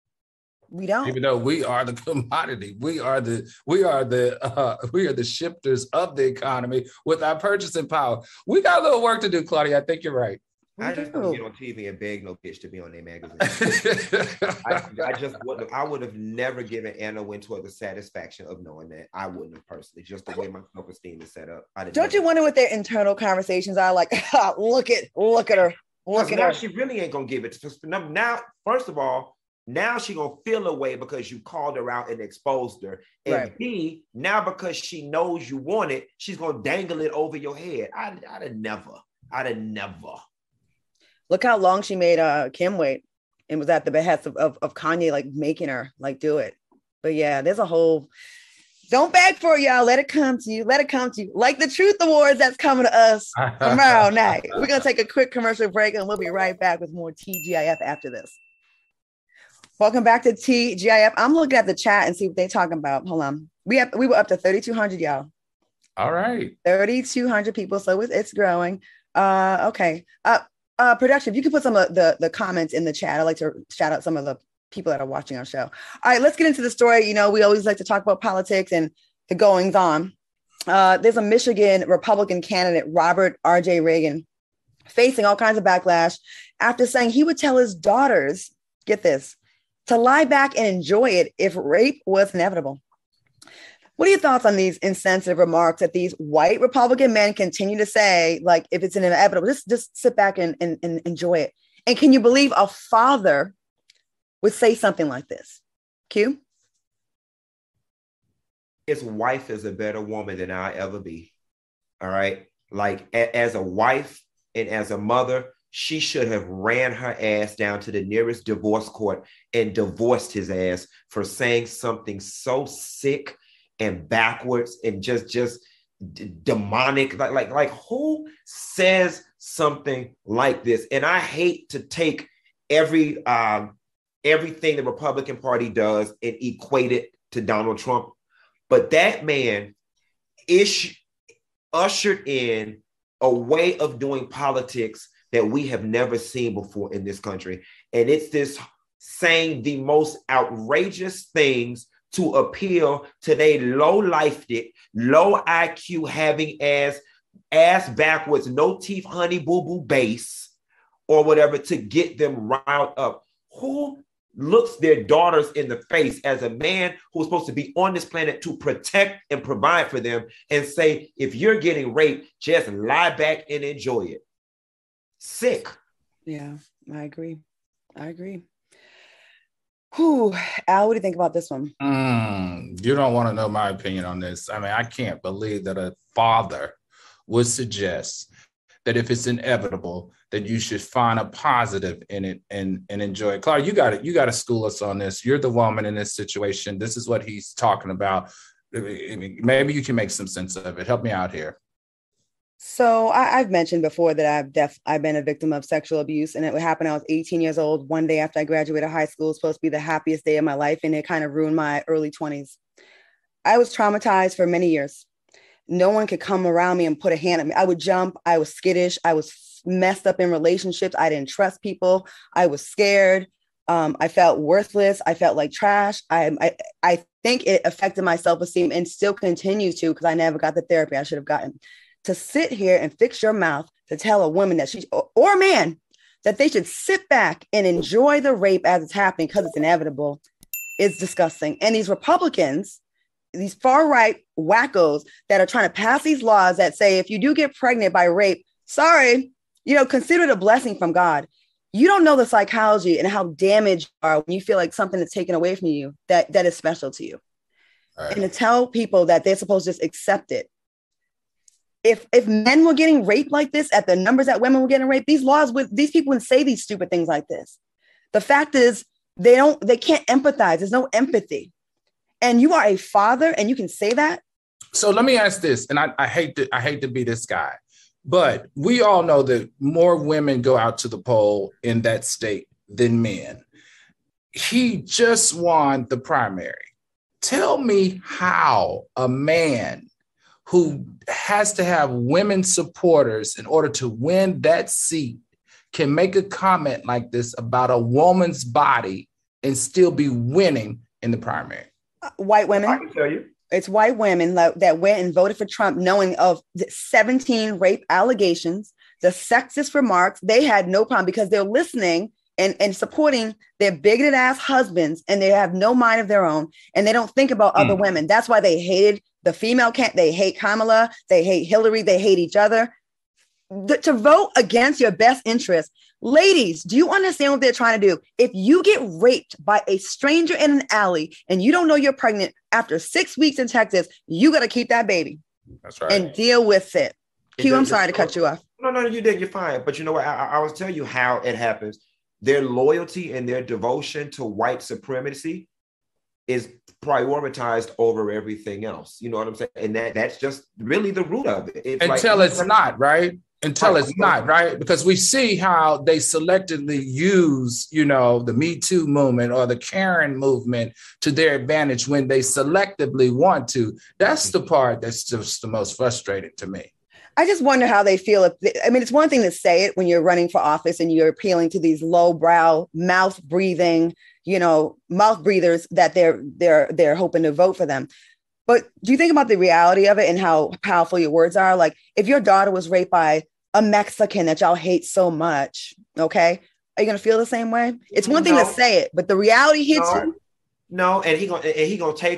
We don't. Even though we are the commodity, we are the we are the uh, we are the shifters of the economy with our purchasing power. We got a little work to do, Claudia. I think you're right. I just don't get on T V and beg no bitch to be on their magazine. I, I just would I would have never given Anna Wintour the satisfaction of knowing that. I wouldn't have personally, just the way my self-esteem is set up. Don't never. You wonder what their internal conversations are like? look at look at her. Look at now her. She really ain't gonna give it to now. First of all, now she gonna feel away because you called her out and exposed her. And right. B, now because she knows you want it, she's gonna dangle it over your head. I'd, I'd have never. I'd have never. Look how long she made uh, Kim wait, and was at the behest of, of, of Kanye, like making her like do it. But yeah, there's a whole. Don't beg for it, y'all. Let it come to you. Let it come to you. Like the Truth Awards that's coming to us tomorrow night. We're gonna take a quick commercial break, and we'll be right back with more T G I F after this. Welcome back to T G I F. I'm looking at the chat and see what they're talking about. Hold on. We have we were up to thirty-two hundred, y'all. All right. thirty-two hundred people. So it's, it's growing. Uh, okay. Uh, uh, production, if you could put some of the, the comments in the chat. I'd like to shout out some of the people that are watching our show. All right, let's get into the story. You know, we always like to talk about politics and the goings on. Uh, there's a Michigan Republican candidate, Robert R J Reagan, facing all kinds of backlash after saying he would tell his daughters, get this, to lie back and enjoy it if rape was inevitable. What are your thoughts on these insensitive remarks that these white Republican men continue to say, like, if it's inevitable, just, just sit back and, and, and enjoy it? And can you believe a father would say something like this? Q? His wife is a better woman than I'll ever be. All right. Like a, as a wife and as a mother, she should have ran her ass down to the nearest divorce court and divorced his ass for saying something so sick and backwards and just, just d- demonic. Like, like, like who says something like this? And I hate to take every, um, everything the Republican Party does and equate it to Donald Trump. But that man ish, ushered in a way of doing politics that we have never seen before in this country. And it's this saying the most outrageous things to appeal to they low-lifed it, low I Q having ass, ass backwards, no teeth, honey, boo-boo base, or whatever to get them riled up. Who looks their daughters in the face as a man who's supposed to be on this planet to protect and provide for them and say, if you're getting raped, just lie back and enjoy it? Sick. Yeah, I agree. I agree. Whew. Al, what do you think about this one? Mm, you don't want to know my opinion on this. I mean, I can't believe that a father would suggest that if it's inevitable, that you should find a positive in it and, and enjoy it. Clara, you got to you got to school us on this. You're the woman in this situation. This is what he's talking about. I mean, maybe you can make some sense of it. Help me out here. So I, I've mentioned before that I've def- I've been a victim of sexual abuse, and it happened. I was eighteen years old. One day after I graduated high school, it was supposed to be the happiest day of my life, and it kind of ruined my early twenties. I was traumatized for many years. No one could come around me and put a hand on me. I would jump. I was skittish. I was messed up in relationships. I didn't trust people. I was scared. Um, I felt worthless. I felt like trash. I, I, I think it affected my self-esteem and still continues to, because I never got the therapy I should have gotten. To sit here and fix your mouth to tell a woman that she, or, or a man, that they should sit back and enjoy the rape as it's happening because it's inevitable is disgusting. And these Republicans, these far-right wackos that are trying to pass these laws that say, if you do get pregnant by rape, sorry, you know, consider it a blessing from God. You don't know the psychology and how damaged you are when you feel like something is taken away from you that, that is special to you. Right. And to tell people that they're supposed to just accept it. If if men were getting raped like this at the numbers that women were getting raped, these laws would, these people would say these stupid things like this. The fact is they don't, they can't empathize. There's no empathy. And you are a father and you can say that. So let me ask this, and I, I hate to I hate to be this guy, but we all know that more women go out to the poll in that state than men. He just won the primary. Tell me how a man who has to have women supporters in order to win that seat can make a comment like this about a woman's body and still be winning in the primary. Uh, white women. I can tell you. It's white women that, that went and voted for Trump knowing of the seventeen rape allegations, the sexist remarks. They had no problem because they're listening and, and supporting their bigoted ass husbands, and they have no mind of their own, and they don't think about mm. other women. That's why they hated the female can't. They hate Kamala. They hate Hillary. They hate each other. The, to vote against your best interest. Ladies, do you understand what they're trying to do? If you get raped by a stranger in an alley and you don't know you're pregnant after six weeks in Texas, you got to keep that baby. That's right. And deal with it. it Q, I'm sorry to cut you off. No, no, you did. You're fine. But you know what? I, I will tell you how it happens. Their loyalty and their devotion to white supremacy is prioritized over everything else. You know what I'm saying? And that that's just really the root of it. It's Until like, it's not, right? Until it's not, right? Because we see how they selectively use, you know, the Me Too movement or the Karen movement to their advantage when they selectively want to. That's the part that's just the most frustrating to me. I just wonder how they feel. If they, I mean, it's one thing to say it when you're running for office and you're appealing to these lowbrow, mouth breathing, you know, mouth breathers that they're they're they're hoping to vote for them. But do you think about the reality of it and how powerful your words are? Like, if your daughter was raped by a Mexican that y'all hate so much, okay, are you gonna feel the same way? It's one thing no. to say it, but the reality hits no. you. No, and he gonna and he gonna take her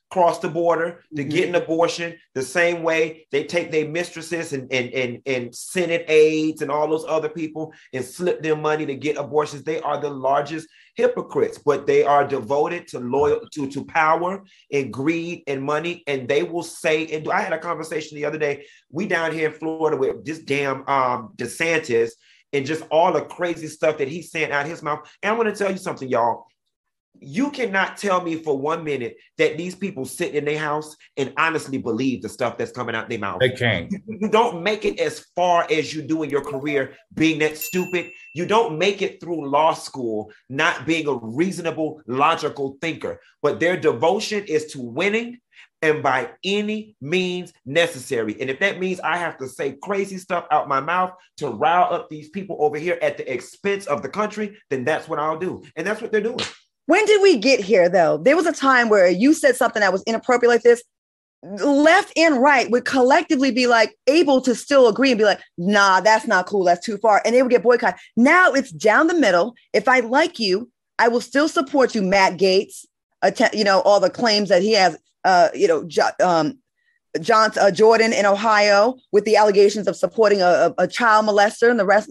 cross the border to Mhm. get an abortion the same way they take their mistresses and, and, and, and Senate aides and all those other people and slip them money to get abortions. They are the largest hypocrites, but they are devoted to loyal to, to power and greed and money. And they will say, and I had a conversation the other day, we down here in Florida with this damn um, DeSantis and just all the crazy stuff that he's saying out his mouth. And I'm going to tell you something, y'all. You cannot tell me for one minute that these people sit in their house and honestly believe the stuff that's coming out their mouth. They can't. You, you don't make it as far as you do in your career being that stupid. You don't make it through law school not being a reasonable, logical thinker. But their devotion is to winning and by any means necessary. And if that means I have to say crazy stuff out my mouth to rile up these people over here at the expense of the country, then that's what I'll do. And that's what they're doing. When did we get here, though? There was a time where you said something that was inappropriate like this. Left and right would collectively be like able to still agree and be like, nah, that's not cool. That's too far. And they would get boycotted. Now it's down the middle. If I like you, I will still support you, Matt Gaetz. Att- you know, all the claims that he has, uh, you know, jo- um, John uh, Jordan in Ohio with the allegations of supporting a, a, a child molester and the rest.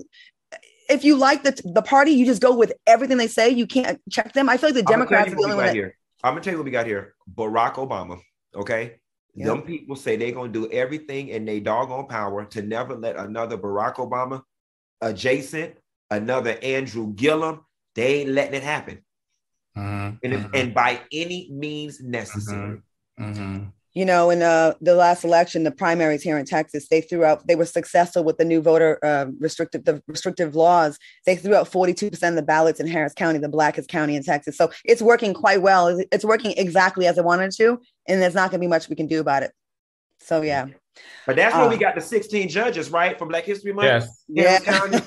If you like the the party, you just go with everything they say. You can't check them. I feel like the Democrats are the only one that... here. I'm gonna tell you what we got here. Barack Obama. Okay, yep. Them people say they're gonna do everything in their doggone power to never let another Barack Obama adjacent, another Andrew Gillum. They ain't letting it happen, mm-hmm. and if, mm-hmm. and by any means necessary. Mm-hmm. Mm-hmm. You know, in uh, the last election, the primaries here in Texas, they threw out, they were successful with the new voter uh, restrictive, the restrictive laws. They threw out forty-two percent of the ballots in Harris County, the blackest county in Texas. So it's working quite well. It's working exactly as it wanted to, and there's not going to be much we can do about it. So, yeah. But that's where uh, we got the sixteen judges, right? From Black History Month. Yes. Yeah.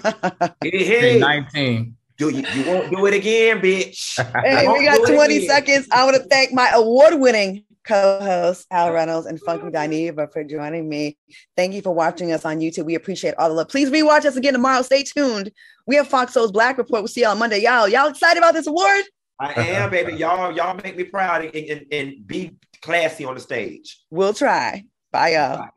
hey, hey. nineteen. Do you, you won't do it again, bitch. Hey, we got twenty seconds. I want to thank my award-winning co-host Al Reynolds and Funky Dineva for joining me. Thank you for watching us on YouTube. We appreciate all the love. Please rewatch us again tomorrow. Stay tuned. We have Fox Soul's Black Report. We'll see y'all on Monday. Y'all, y'all excited about this award? I am, baby. Y'all, y'all make me proud and, and, and be classy on the stage. We'll try. Bye, y'all. Bye.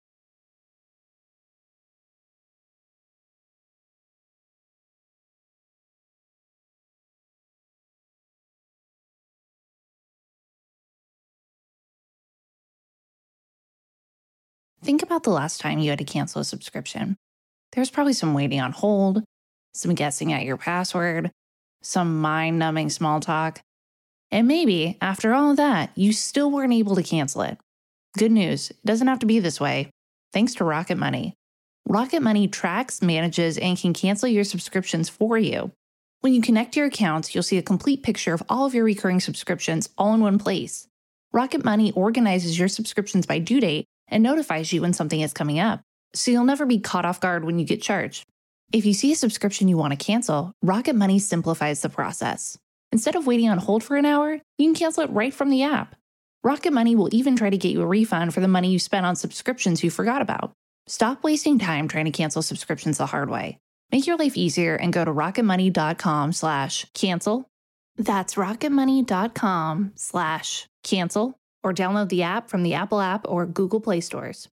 Think about the last time you had to cancel a subscription. There's probably some waiting on hold, some guessing at your password, some mind-numbing small talk. And maybe, after all of that, you still weren't able to cancel it. Good news, it doesn't have to be this way. Thanks to Rocket Money. Rocket Money tracks, manages, and can cancel your subscriptions for you. When you connect your accounts, you'll see a complete picture of all of your recurring subscriptions all in one place. Rocket Money organizes your subscriptions by due date and notifies you when something is coming up, so you'll never be caught off guard when you get charged. If you see a subscription you want to cancel, Rocket Money simplifies the process. Instead of waiting on hold for an hour, you can cancel it right from the app. Rocket Money will even try to get you a refund for the money you spent on subscriptions you forgot about. Stop wasting time trying to cancel subscriptions the hard way. Make your life easier and go to rocketmoney.com slash cancel. That's rocketmoney.com slash cancel. Or download the app from the Apple app or Google Play stores.